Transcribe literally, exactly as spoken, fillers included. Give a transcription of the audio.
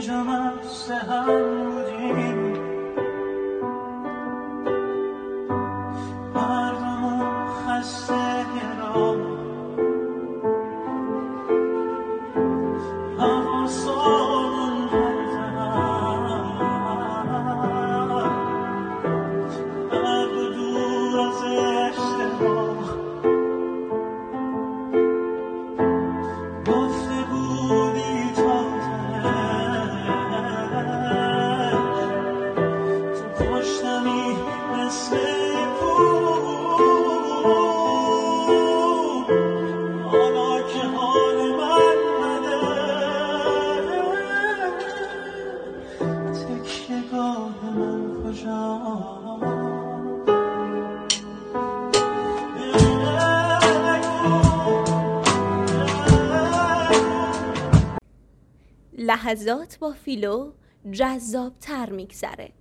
جا مست هم بودیم، مردم خسته را هوا سامون کردن، قلب دور از اشتباه گفته بودی تازه تو پشتمی مثل لحظات با فیلو جذاب‌تر میگذره.